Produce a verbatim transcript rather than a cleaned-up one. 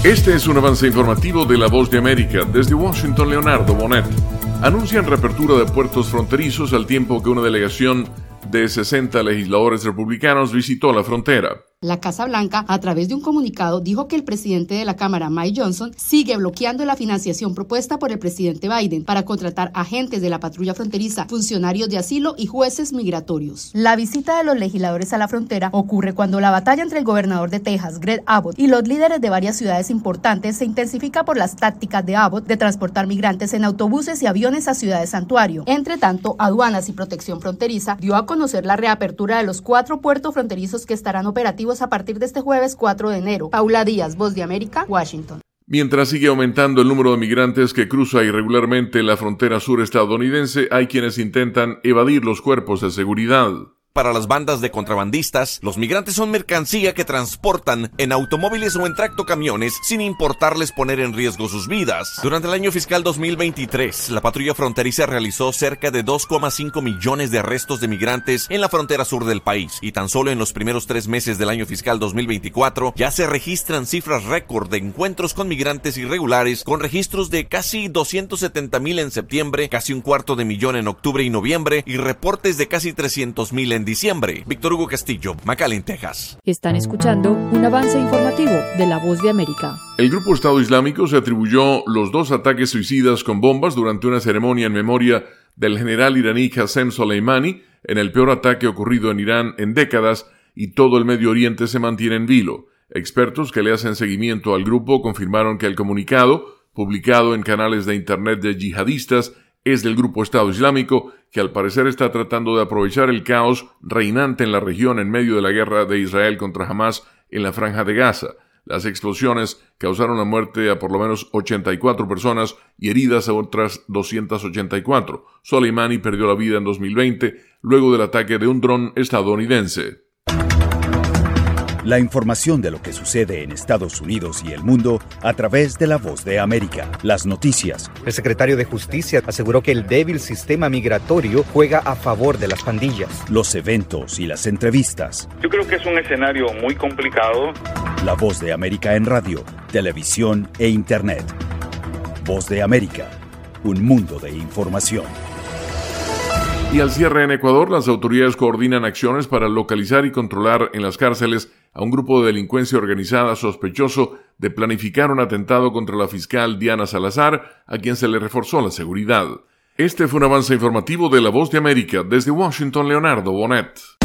Este es un avance informativo de La Voz de América. Desde Washington, Leonardo Bonet. Anuncian reapertura de puertos fronterizos al tiempo que una delegación de sesenta legisladores republicanos visitó la frontera. La Casa Blanca, a través de un comunicado, dijo que el presidente de la Cámara, Mike Johnson, sigue bloqueando la financiación propuesta por el presidente Biden para contratar agentes de la patrulla fronteriza, funcionarios de asilo y jueces migratorios. La visita de los legisladores a la frontera ocurre cuando la batalla entre el gobernador de Texas, Greg Abbott, y los líderes de varias ciudades importantes se intensifica por las tácticas de Abbott de transportar migrantes en autobuses y aviones a ciudades santuario. Entre tanto, Aduanas y Protección Fronteriza dio a conocer la reapertura de los cuatro puertos fronterizos que estarán operativos a partir de este jueves cuatro de enero. Paula Díaz, Voz de América, Washington. Mientras sigue aumentando el número de migrantes que cruza irregularmente la frontera sur estadounidense, hay quienes intentan evadir los cuerpos de seguridad. Para las bandas de contrabandistas, los migrantes son mercancía que transportan en automóviles o en tractocamiones sin importarles poner en riesgo sus vidas. Durante el año fiscal dos mil veintitrés, la patrulla fronteriza realizó cerca de dos coma cinco millones de arrestos de migrantes en la frontera sur del país, y tan solo en los primeros tres meses del año fiscal dos mil veinticuatro ya se registran cifras récord de encuentros con migrantes irregulares, con registros de casi doscientos setenta mil en septiembre, casi un cuarto de millón en octubre y noviembre, y reportes de casi trescientos mil en diciembre. Víctor Hugo Castillo, McAllen, Texas. Están escuchando un avance informativo de La Voz de América. El grupo Estado Islámico se atribuyó los dos ataques suicidas con bombas durante una ceremonia en memoria del general iraní Qasem Soleimani, en el peor ataque ocurrido en Irán en décadas, y todo el Medio Oriente se mantiene en vilo. Expertos que le hacen seguimiento al grupo confirmaron que el comunicado, publicado en canales de internet de yihadistas, es del grupo Estado Islámico, que al parecer está tratando de aprovechar el caos reinante en la región en medio de la guerra de Israel contra Hamas en la Franja de Gaza. Las explosiones causaron la muerte a por lo menos ochenta y cuatro personas y heridas a otras doscientas ochenta y cuatro. Soleimani perdió la vida en dos mil veinte luego del ataque de un dron estadounidense. La información de lo que sucede en Estados Unidos y el mundo a través de La Voz de América. Las noticias. El secretario de Justicia aseguró que el débil sistema migratorio juega a favor de las pandillas. Los eventos y las entrevistas. Yo creo que es un escenario muy complicado. La Voz de América en radio, televisión e internet. Voz de América, un mundo de información. Y al cierre en Ecuador, las autoridades coordinan acciones para localizar y controlar en las cárceles a un grupo de delincuencia organizada sospechoso de planificar un atentado contra la fiscal Diana Salazar, a quien se le reforzó la seguridad. Este fue un avance informativo de La Voz de América. Desde Washington, Leonardo Bonet.